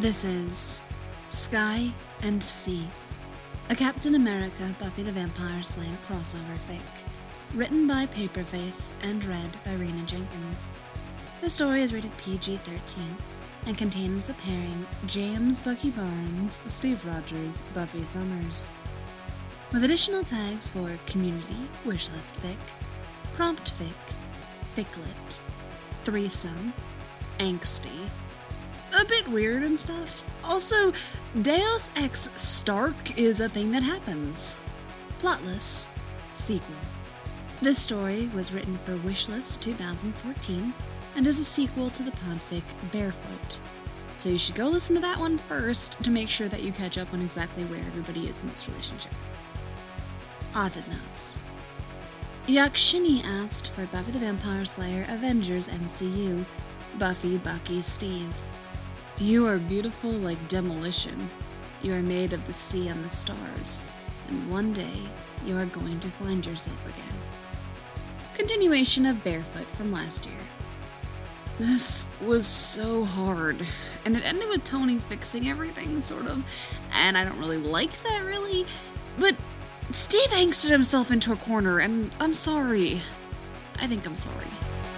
This is Sky and Sea, a Captain America Buffy the Vampire Slayer crossover fic, written by Paperfaith and read by Rena Jenkins. The story is rated PG-13 and contains the pairing James Bucky Barnes, Steve Rogers, Buffy Summers, with additional tags for community, wishlist fic, prompt fic, ficlet, threesome, angsty, a bit weird and stuff. Also, Deus Ex Stark is a thing that happens. Plotless. Sequel. This story was written for Wishlist 2014 and is a sequel to the podfic Barefoot. So you should go listen to that one first to make sure that you catch up on exactly where everybody is in this relationship. Author's notes. Yakshini asked for Buffy the Vampire Slayer Avengers MCU, Buffy, Bucky, Steve. You are beautiful like demolition. You are made of the sea and the stars, and one day you are going to find yourself again. Continuation of Barefoot from last year. This was so hard, and it ended with Tony fixing everything, sort of, and I don't really like that, really, but Steve angsted himself into a corner, and I'm sorry. I think I'm sorry.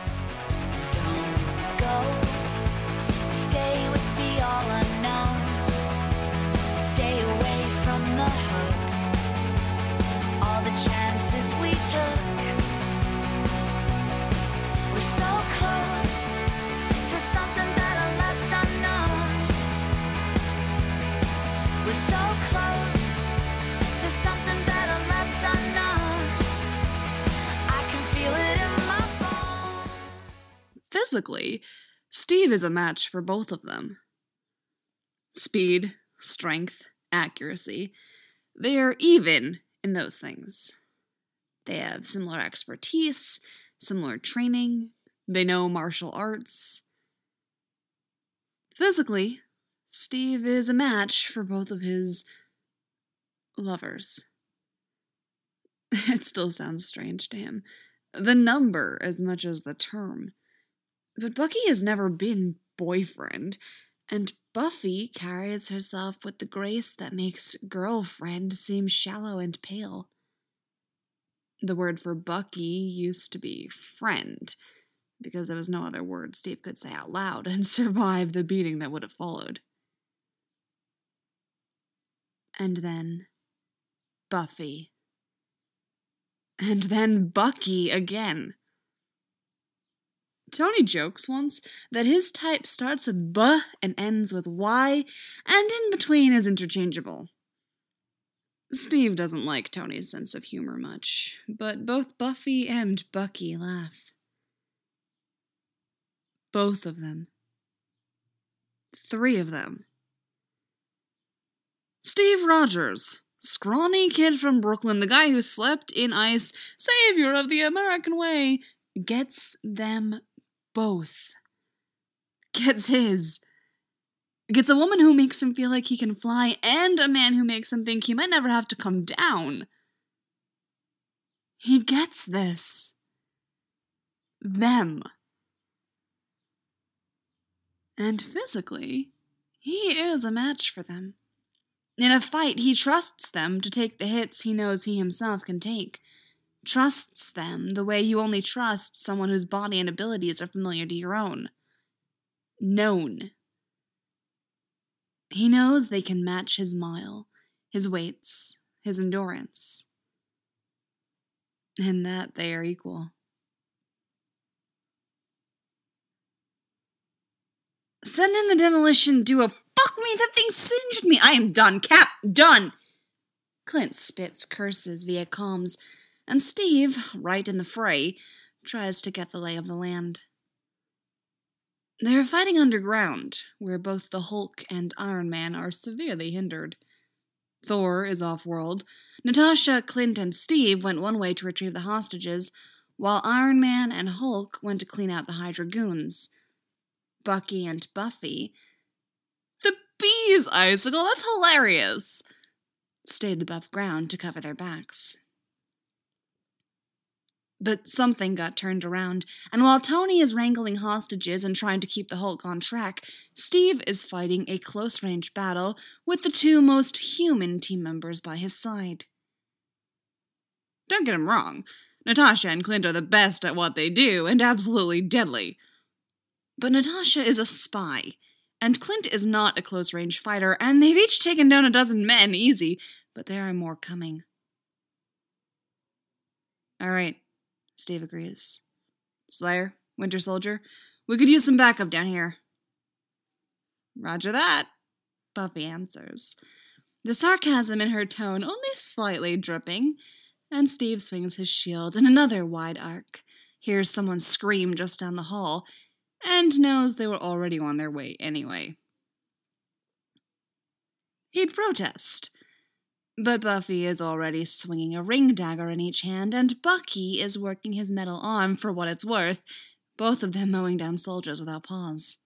Don't go. Stay with the all unknown. Stay away from the hooks. All the chances we took. We're so close to something better left unknown. We're so close to something better left unknown. I can feel it in my bones. Physically, Steve is a match for both of them. Speed, strength, accuracy. They are even in those things. They have similar expertise, similar training. They know martial arts. Physically, Steve is a match for both of his lovers. It still sounds strange to him. The number as much as the term. But Bucky has never been boyfriend, and Buffy carries herself with the grace that makes girlfriend seem shallow and pale. The word for Bucky used to be friend, because there was no other word Steve could say out loud and survive the beating that would have followed. And then Buffy. And then Bucky again. Tony jokes once that his type starts with B and ends with Y, and in between is interchangeable. Steve doesn't like Tony's sense of humor much, but both Buffy and Bucky laugh. Both of them. 3 of them. Steve Rogers, scrawny kid from Brooklyn, the guy who slept in ice, savior of the American way, gets them both. Gets his. Gets a woman who makes him feel like he can fly, and a man who makes him think he might never have to come down. He gets this. Them. And physically, he is a match for them. In a fight, he trusts them to take the hits he knows he himself can take. Trusts them the way you only trust someone whose body and abilities are familiar to your own. Known. He knows they can match his mile, his weights, his endurance. And that they are equal. Send in the demolition duo. Fuck me, that thing singed me. I am done, Cap, done. Clint spits curses via comms, and Steve, right in the fray, tries to get the lay of the land. They're fighting underground, where both the Hulk and Iron Man are severely hindered. Thor is off-world. Natasha, Clint, and Steve went one way to retrieve the hostages, while Iron Man and Hulk went to clean out the Hydra goons. Bucky and Buffy... The bees icicle, that's hilarious! Stayed above ground to cover their backs. But something got turned around, and while Tony is wrangling hostages and trying to keep the Hulk on track, Steve is fighting a close-range battle with the two most human team members by his side. Don't get him wrong, Natasha and Clint are the best at what they do and absolutely deadly. But Natasha is a spy, and Clint is not a close-range fighter, and they've each taken down a dozen men easy, but there are more coming. All right. Steve agrees. Slayer, Winter Soldier, we could use some backup down here. Roger that, Buffy answers, the sarcasm in her tone only slightly dripping, and Steve swings his shield in another wide arc, hears someone scream just down the hall, and knows they were already on their way anyway. He'd protest, but Buffy is already swinging a ring dagger in each hand, and Bucky is working his metal arm for what it's worth, both of them mowing down soldiers without pause.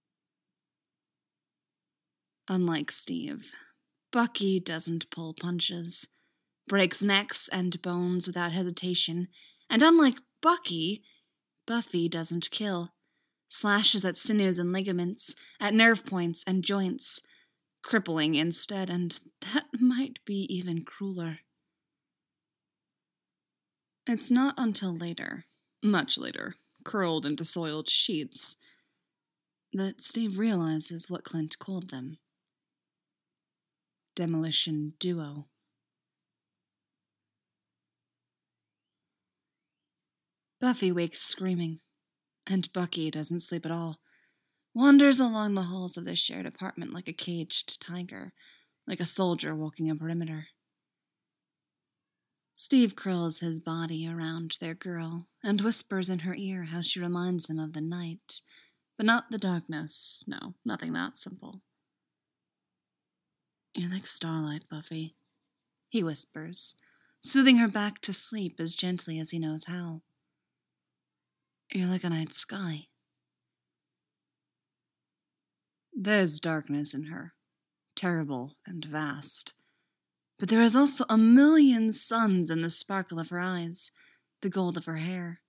Unlike Steve, Bucky doesn't pull punches, breaks necks and bones without hesitation, and unlike Bucky, Buffy doesn't kill, slashes at sinews and ligaments, at nerve points and joints, crippling instead, and that might be even crueler. It's not until later, much later, curled into soiled sheets, that Steve realizes what Clint called them. Demolition Duo. Buffy wakes screaming, and Bucky doesn't sleep at all. Wanders along the halls of their shared apartment like a caged tiger, like a soldier walking a perimeter. Steve curls his body around their girl and whispers in her ear how she reminds him of the night, but not the darkness. No, nothing that simple. You're like starlight, Buffy, he whispers, soothing her back to sleep as gently as he knows how. You're like a night sky. There's darkness in her, terrible and vast. But there is also a million suns in the sparkle of her eyes, the gold of her hair.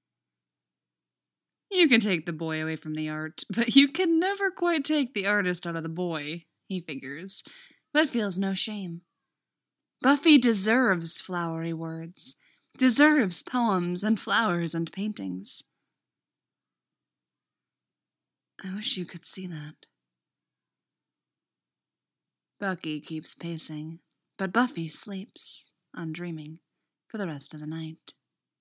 You can take the boy away from the art, but you can never quite take the artist out of the boy, he figures, but feels no shame. Buffy deserves flowery words, deserves poems and flowers and paintings. I wish you could see that. Bucky keeps pacing, but Buffy sleeps, undreaming, for the rest of the night.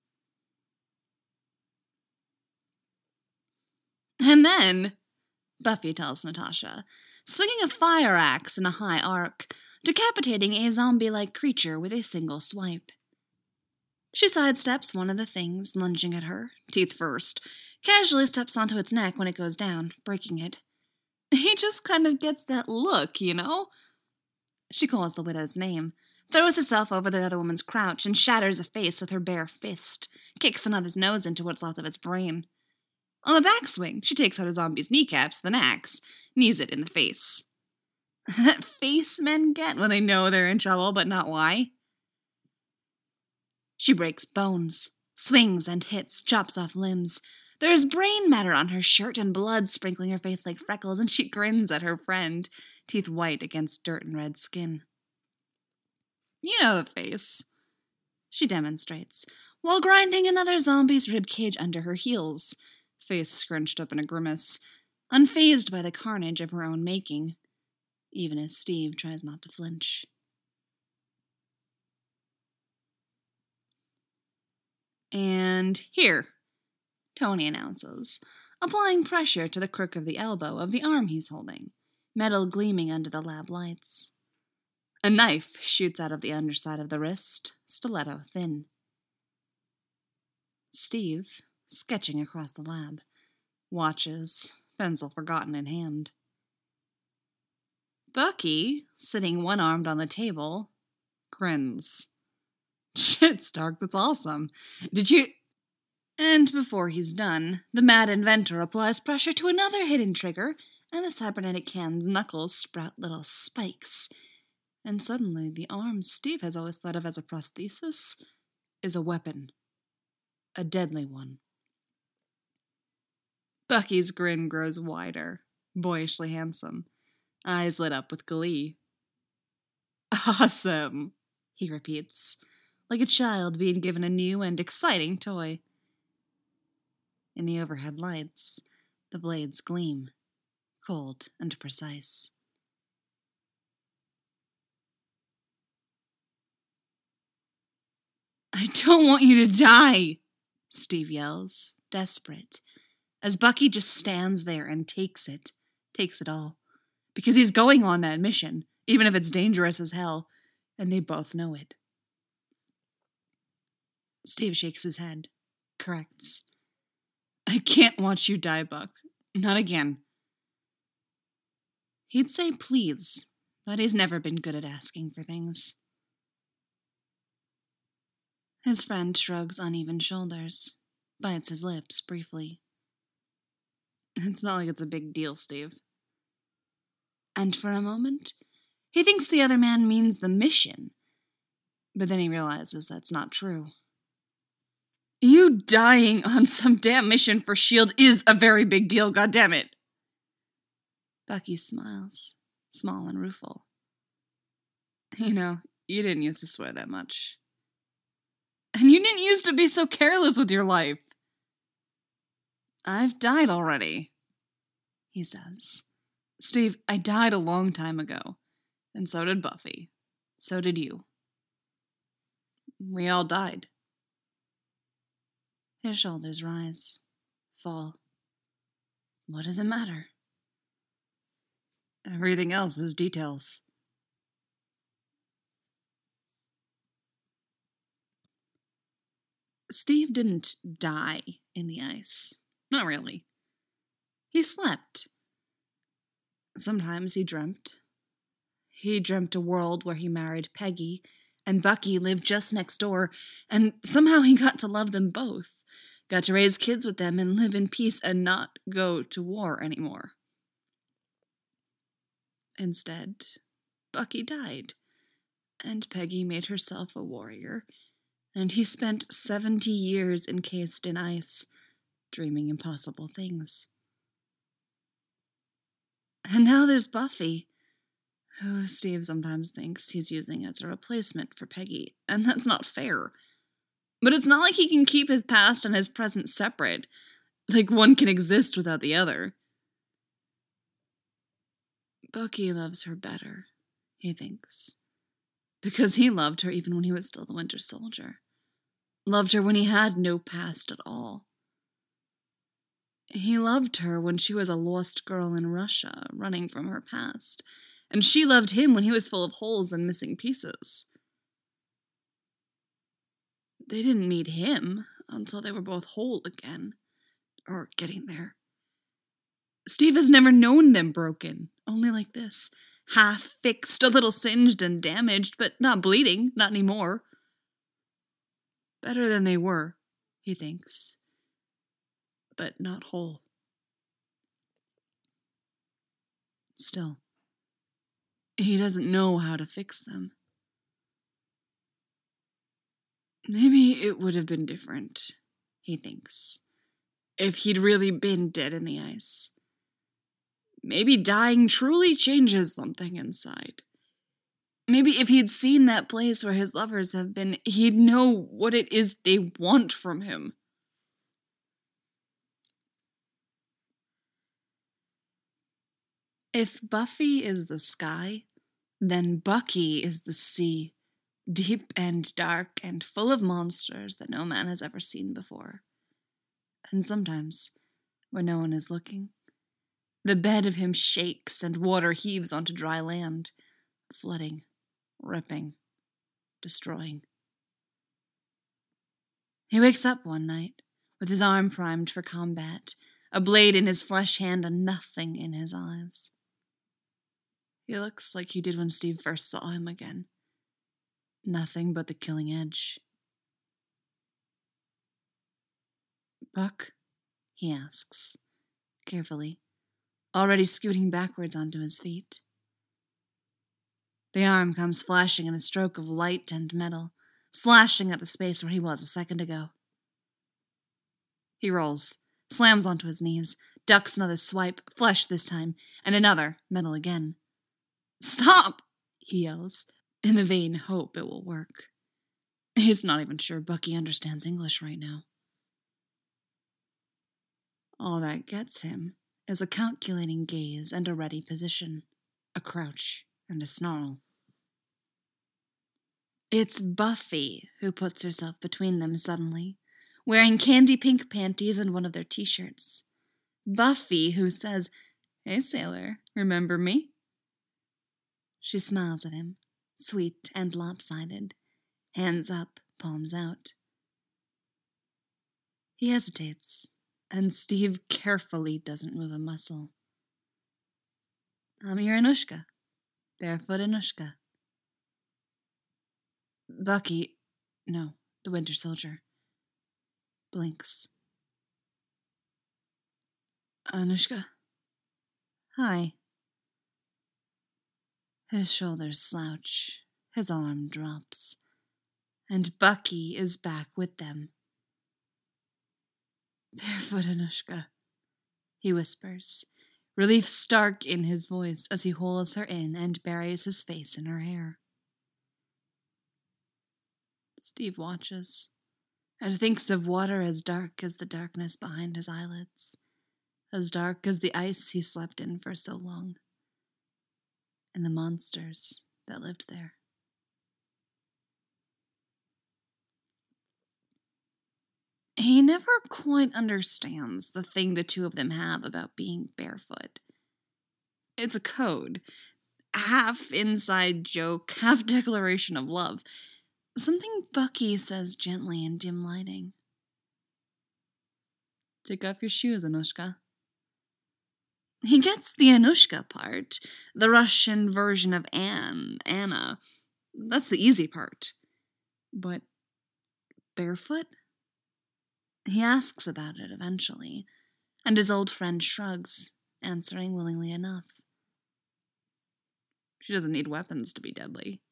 And then, Buffy tells Natasha, swinging a fire axe in a high arc, decapitating a zombie-like creature with a single swipe. She sidesteps one of the things lunging at her, teeth first, casually steps onto its neck when it goes down, breaking it. He just kind of gets that look, you know? She calls the widow's name, throws herself over the other woman's crouch, and shatters a face with her bare fist, kicks another's nose into what's left of its brain. On the backswing, she takes out a zombie's kneecaps with an axe, knees it in the face. That face men get when they know they're in trouble, but not why. She breaks bones, swings and hits, chops off limbs. There's brain matter on her shirt and blood sprinkling her face like freckles, and she grins at her friend, teeth white against dirt and red skin. You know the face, she demonstrates, while grinding another zombie's ribcage under her heels, face scrunched up in a grimace, unfazed by the carnage of her own making, even as Steve tries not to flinch. And here, Tony announces, applying pressure to the crook of the elbow of the arm he's holding, metal gleaming under the lab lights. A knife shoots out of the underside of the wrist, stiletto thin. Steve, sketching across the lab, watches, pencil forgotten in hand. Bucky, sitting one-armed on the table, grins. Shit, Stark, that's awesome. Did you... And before he's done, the mad inventor applies pressure to another hidden trigger, and the cybernetic can's knuckles sprout little spikes. And suddenly, the arm Steve has always thought of as a prosthesis is a weapon. A deadly one. Bucky's grin grows wider, boyishly handsome, eyes lit up with glee. Awesome, he repeats, like a child being given a new and exciting toy. In the overhead lights, the blades gleam, cold and precise. I don't want you to die, Steve yells, desperate, as Bucky just stands there and takes it all. Because he's going on that mission, even if it's dangerous as hell, and they both know it. Steve shakes his head, corrects. I can't watch you die, Buck. Not again. He'd say please, but he's never been good at asking for things. His friend shrugs uneven shoulders, bites his lips briefly. It's not like it's a big deal, Steve. And for a moment, he thinks the other man means the mission, but then he realizes that's not true. You dying on some damn mission for S.H.I.E.L.D. is a very big deal, goddammit. Bucky smiles, small and rueful. You know, you didn't used to swear that much. And you didn't used to be so careless with your life. I've died already, he says. Steve, I died a long time ago. And so did Buffy. So did you. We all died. His shoulders rise, fall. What does it matter? Everything else is details. Steve didn't die in the ice. Not really. He slept. Sometimes he dreamt. He dreamt a world where he married Peggy, and Bucky lived just next door, and somehow he got to love them both, got to raise kids with them and live in peace and not go to war anymore. Instead, Bucky died, and Peggy made herself a warrior, and he spent 70 years encased in ice, dreaming impossible things. And now there's Buffy, who Steve sometimes thinks he's using as a replacement for Peggy, and that's not fair. But it's not like he can keep his past and his present separate, like one can exist without the other. Bucky loves her better, he thinks, because he loved her even when he was still the Winter Soldier. Loved her when he had no past at all. He loved her when she was a lost girl in Russia, running from her past, and she loved him when he was full of holes and missing pieces. They didn't meet him until they were both whole again, or getting there. Steve has never known them broken, only like this, half-fixed, a little singed and damaged, but not bleeding, not anymore. Better than they were, he thinks, but not whole. Still, he doesn't know how to fix them. Maybe it would have been different, he thinks, if he'd really been dead in the ice. Maybe dying truly changes something inside. Maybe if he'd seen that place where his lovers have been, he'd know what it is they want from him. If Buffy is the sky, then Bucky is the sea, deep and dark and full of monsters that no man has ever seen before. And sometimes, when no one is looking, the bed of him shakes and water heaves onto dry land, flooding, ripping, destroying. He wakes up one night, with his arm primed for combat, a blade in his flesh hand and nothing in his eyes. He looks like he did when Steve first saw him again. Nothing but the killing edge. Buck? He asks, carefully, already scooting backwards onto his feet. The arm comes flashing in a stroke of light and metal, slashing at the space where he was a second ago. He rolls, slams onto his knees, ducks another swipe, flesh this time, and another, metal again. "Stop!" he yells, in the vain hope it will work. He's not even sure Bucky understands English right now. All that gets him is a calculating gaze and a ready position, a crouch and a snarl. It's Buffy who puts herself between them suddenly, wearing candy pink panties and one of their t-shirts. Buffy who says, "Hey, sailor, remember me?" She smiles at him, sweet and lopsided, hands up, palms out. He hesitates, and Steve carefully doesn't move a muscle. "I'm your Anushka, barefoot Anushka." Bucky, no, the Winter Soldier, blinks. "Anushka? Hi." His shoulders slouch, his arm drops, and Bucky is back with them. "Barefoot Anushka," he whispers, relief stark in his voice as he holds her in and buries his face in her hair. Steve watches, and thinks of water as dark as the darkness behind his eyelids, as dark as the ice he slept in for so long, and the monsters that lived there. He never quite understands the thing the two of them have about being barefoot. It's a code, half inside joke, half declaration of love. Something Bucky says gently in dim lighting. "Take off your shoes, Anushka." He gets the Anushka part, the Russian version of Anna. That's the easy part. But barefoot? He asks about it eventually, and his old friend shrugs, answering willingly enough. She doesn't need weapons to be deadly.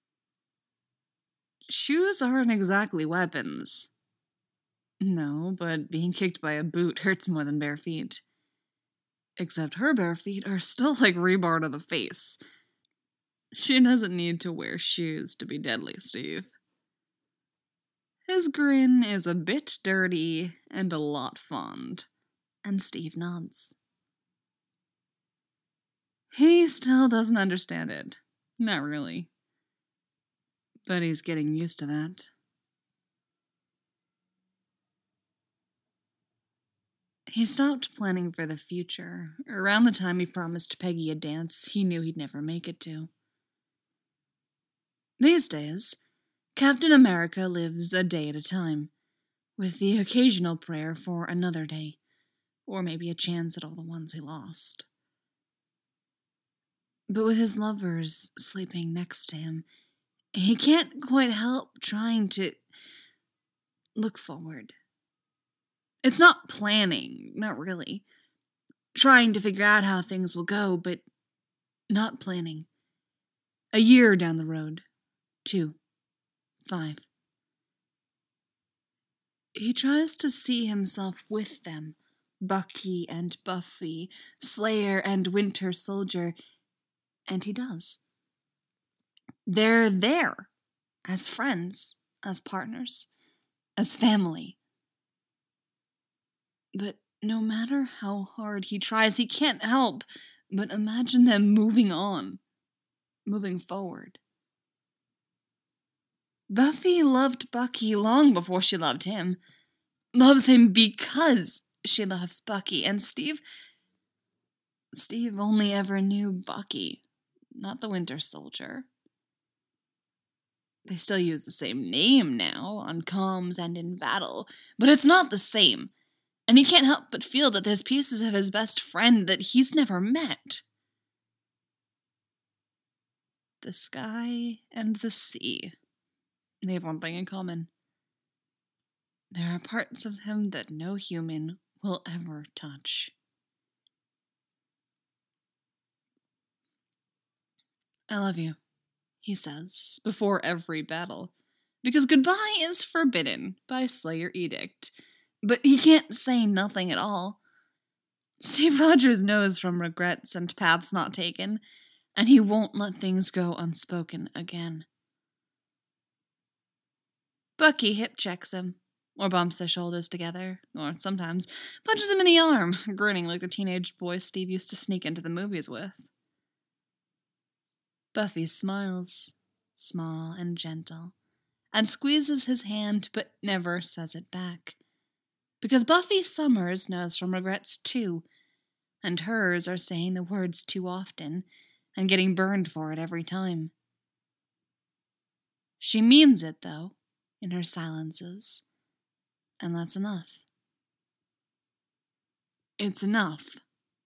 Shoes aren't exactly weapons. No, but being kicked by a boot hurts more than bare feet. Except her bare feet are still like rebar to the face. She doesn't need to wear shoes to be deadly, Steve. His grin is a bit dirty and a lot fond, and Steve nods. He still doesn't understand it. Not really. But he's getting used to that. He stopped planning for the future around the time he promised Peggy a dance he knew he'd never make it to. These days, Captain America lives a day at a time, with the occasional prayer for another day, or maybe a chance at all the ones he lost. But with his lovers sleeping next to him, he can't quite help trying to look forward. It's not planning, not really. Trying to figure out how things will go, but not planning. A year down the road. 2. 5. He tries to see himself with them, Bucky and Buffy, Slayer and Winter Soldier, and he does. They're there, as friends, as partners, as family. But no matter how hard he tries, he can't help but imagine them moving on, moving forward. Buffy loved Bucky long before she loved him. Loves him because she loves Bucky. And Steve only ever knew Bucky, not the Winter Soldier. They still use the same name now, on comms and in battle, but it's not the same. And he can't help but feel that there's pieces of his best friend that he's never met. The sky and the sea. They have one thing in common. There are parts of him that no human will ever touch. "I love you," he says, before every battle, because goodbye is forbidden by Slayer edict. But he can't say nothing at all. Steve Rogers knows from regrets and paths not taken, and he won't let things go unspoken again. Bucky hip checks him, or bumps their shoulders together, or sometimes punches him in the arm, grinning like the teenage boy Steve used to sneak into the movies with. Buffy smiles, small and gentle, and squeezes his hand but never says it back. Because Buffy Summers knows from regrets too, and hers are saying the words too often and getting burned for it every time. She means it, though, in her silences, and that's enough. It's enough.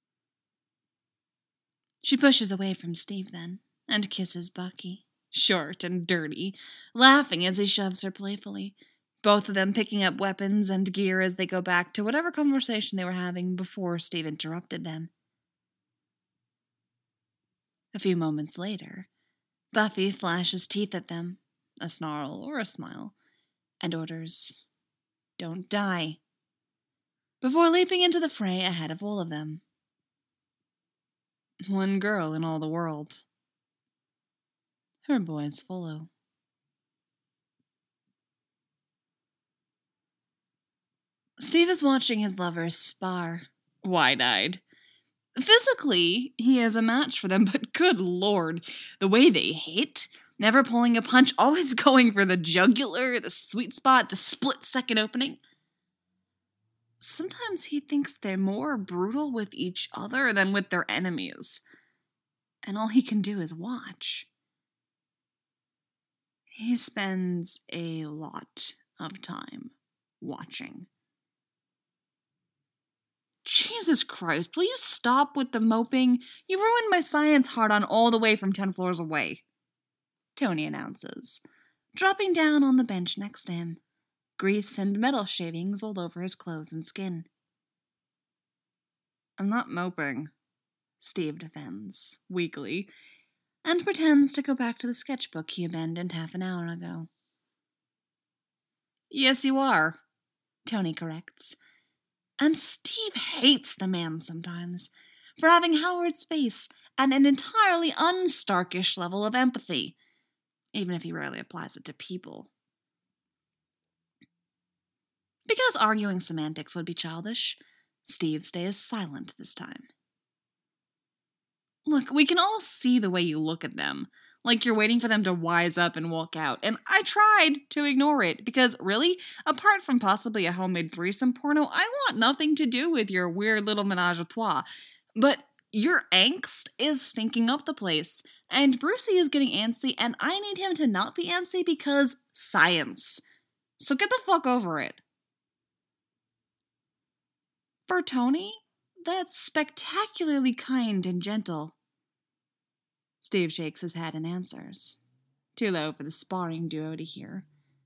She pushes away from Steve then, and kisses Bucky, short and dirty, laughing as he shoves her playfully, both of them picking up weapons and gear as they go back to whatever conversation they were having before Steve interrupted them. A few moments later, Buffy flashes teeth at them, a snarl or a smile, and orders, "Don't die," before leaping into the fray ahead of all of them. One girl in all the world. Her boys follow. Steve is watching his lovers spar, wide-eyed. Physically, he is a match for them, but good lord, the way they hit, never pulling a punch, always going for the jugular, the sweet spot, the split-second opening. Sometimes he thinks they're more brutal with each other than with their enemies, and all he can do is watch. He spends a lot of time watching. Jesus Christ, will you stop with the moping? You ruined my science hard-on all the way from 10 floors away, Tony announces, dropping down on the bench next to him, grease and metal shavings all over his clothes and skin. I'm not moping, Steve defends, weakly, and pretends to go back to the sketchbook he abandoned half an hour ago. Yes, you are, Tony corrects. And Steve hates the man sometimes for having Howard's face and an entirely un-Starkish level of empathy, even if he rarely applies it to people. Because arguing semantics would be childish, Steve stays silent this time. Look, we can all see the way you look at them, like you're waiting for them to wise up and walk out, and I tried to ignore it, because really, apart from possibly a homemade threesome porno, I want nothing to do with your weird little menage a trois. But your angst is stinking up the place, and Brucey is getting antsy, and I need him to not be antsy because science. So get the fuck over it. For Tony, that's spectacularly kind and gentle. Steve shakes his head and answers, too low for the sparring duo to hear.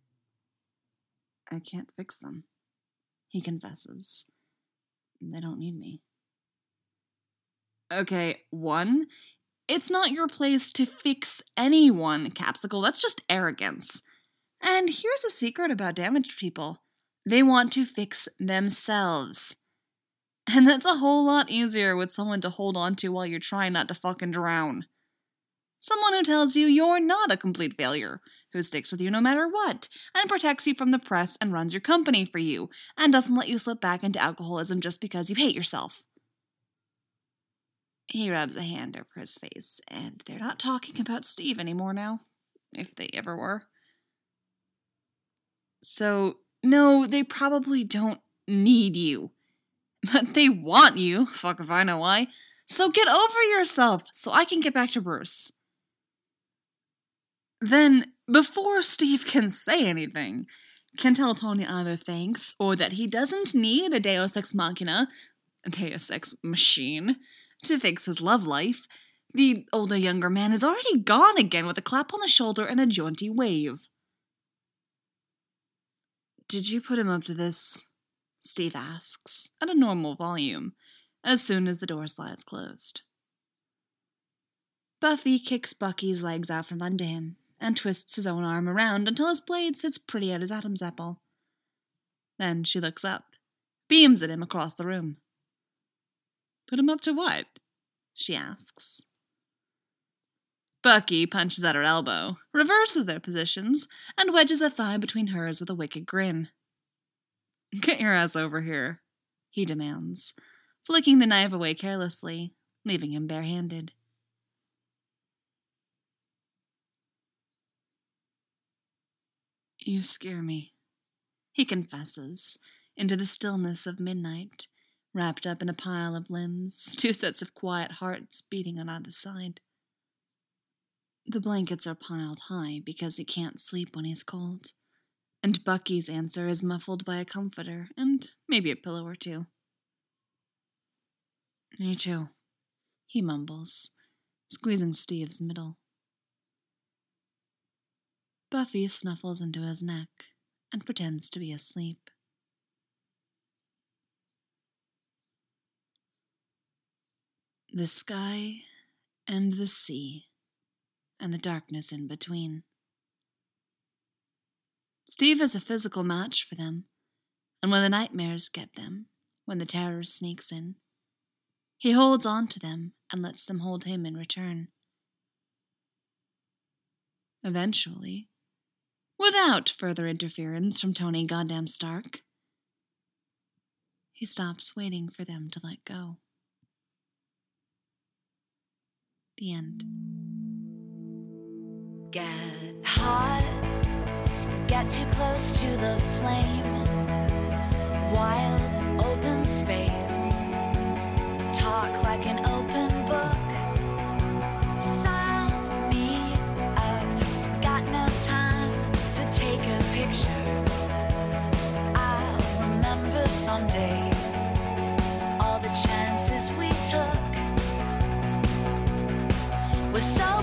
I can't fix them, he confesses. They don't need me. Okay, 1, it's not your place to fix anyone, Capsicle. That's just arrogance. And here's a secret about damaged people. They want to fix themselves. And that's a whole lot easier with someone to hold on to while you're trying not to fucking drown. Someone who tells you you're not a complete failure, who sticks with you no matter what, and protects you from the press and runs your company for you, and doesn't let you slip back into alcoholism just because you hate yourself. He rubs a hand over his face, and they're not talking about Steve anymore now, if they ever were. So, no, they probably don't need you. But they want you, fuck if I know why. So get over yourself, so I can get back to Bruce. Then, before Steve can say anything, can tell Tony either thanks or that he doesn't need a Deus Ex Machina, a Deus Ex machine, to fix his love life, the older younger man is already gone again with a clap on the shoulder and a jaunty wave. Did you put him up to this? Steve asks, at a normal volume, as soon as the door slides closed. Buffy kicks Bucky's legs out from under him, and twists his own arm around until his blade sits pretty at his Adam's apple. Then she looks up, beams at him across the room. Put him up to what? She asks. Bucky punches at her elbow, reverses their positions, and wedges a thigh between hers with a wicked grin. Get your ass over here, he demands, flicking the knife away carelessly, leaving him barehanded. You scare me, he confesses, into the stillness of midnight, wrapped up in a pile of limbs, two sets of quiet hearts beating on either side. The blankets are piled high because he can't sleep when he's cold, and Bucky's answer is muffled by a comforter and maybe a pillow or two. Me too, he mumbles, squeezing Steve's middle. Buffy snuffles into his neck and pretends to be asleep. The sky and the sea and the darkness in between. Steve is a physical match for them, and when the nightmares get them, when the terror sneaks in, he holds on to them and lets them hold him in return. Eventually, without further interference from Tony Goddamn Stark, he stops waiting for them to let go. The end. Get hot, get too close to the flame. Wild, open space. Talk like an open book. Sign me up. Got no time to take a picture. I'll remember someday all the chances we took. We're so